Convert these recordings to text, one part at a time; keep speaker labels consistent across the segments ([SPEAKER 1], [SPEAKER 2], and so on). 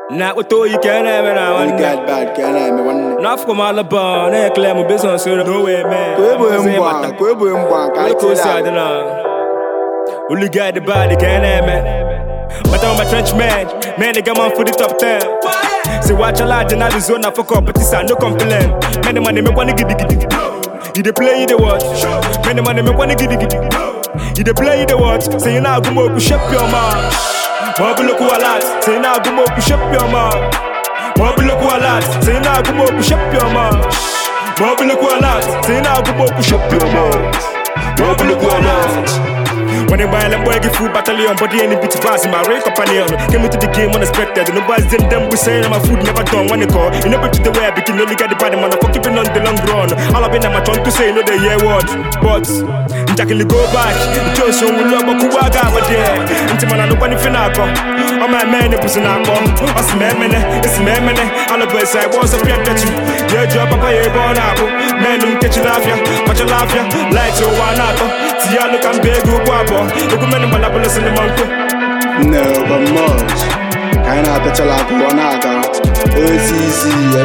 [SPEAKER 1] Not with all you can have and I want
[SPEAKER 2] God bad, can I me one?
[SPEAKER 1] Not from Alabama, they claim my business, so no way, man.
[SPEAKER 2] Kwebo mbwa,
[SPEAKER 1] Only got the body, can I, man? But I'm a trench man they got man for the top 10. Say watch a lot in the zone, I fuck up, but this I no complain. Many money make one giddy. You dey play, you dey watch. Many money make one giddy. You dey play, you dey watch. Say you now go more push up your mouth. Mobile look a lot. Say you now go more push up your mouth. Mobile look a lot. Say you now go more push up your mouth. Mobile look a lot. Say you now go more push up your mouth. Mobile look a lot. When they buy them boy give food battalion, but they ain't beat fast in my rank companion. Came into the game unexpected, and nobody's them we say my food never done when they call. You never to the way I begin, only got the body man, for keeping on the long run. All I've been at my turn to say, no, they hear what. But, Jackie go back, the just show will love a kuwaga, but yeah. Until man, I know when you finako. All my men, it was an apple. Us men, it's men, all of us, I was a pet that you. Your job, papa, you're born apple. Men, don't catch you laugh ya, but you laugh ya. Lights, you're one apple. See, I look and big, go up. Look at many monopolies in the mountain.
[SPEAKER 2] No, but much. Kinda better like one account. It's easy, a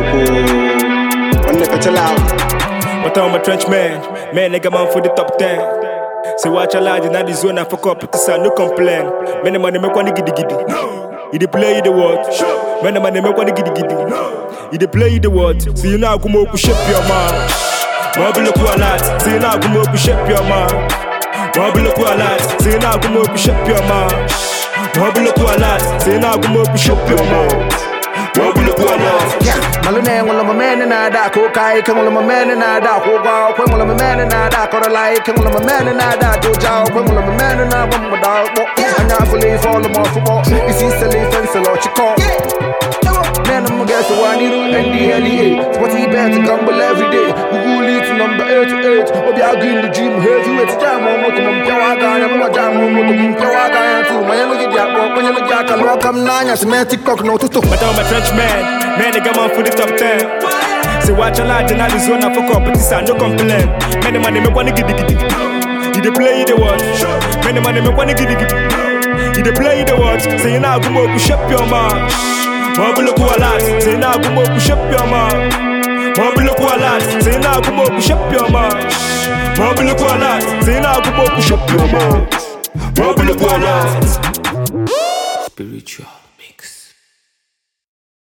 [SPEAKER 2] bear. When they better out.
[SPEAKER 1] But I'm a trench man they got man for the top 10. Say watch a lot in the zone, I fuck up, it's a no complain. Many money make one giddy. You dey play, you dey watch. Many money make one giddy. You dey play, you dey watch. See you now go more push up your mouth. Mobile look a lot. See you now go more push up your mouth. Mobile look a lot, say now go more push up your mouth. Mobile look a lot, say now go more push up your mouth. Mobile look a lot.
[SPEAKER 3] Yeah, Malone, one of my men in a dark, okay, come on, my man in a dark, one of my men in a dark, or like, come on, my man in a dark, go jaw, one of my men in a one dog, and I believe all the more football. You see, silly fence a lot, you call. Man, I'm gonna guess the one you do, NDLEA. It's what he better to gamble every day. We will lead to number 88. Or be arguing the dream, heavyweight jam on what I'm Piawaga, I'm not jam on what I'm Piawaga, too. When you look at that, when you look at that, welcome 9, as a man, TikTok, no to.
[SPEAKER 1] But I'm a trench man they got man for the top 10. Say watch a lot in the zone, I fuck up, but this I no complain. Many money make one giddy. You dey play, you dey watch. Many money make one giddy. You dey play, you dey watch. Say you now go more push up your mouth. Mobile look a lot, say now go more push up your mouth. Mobile look a lot, say now go more push up your mouth. Mobile look a lot, say now go more push up your mouth. Mobile look a lot.
[SPEAKER 4] Spiritual.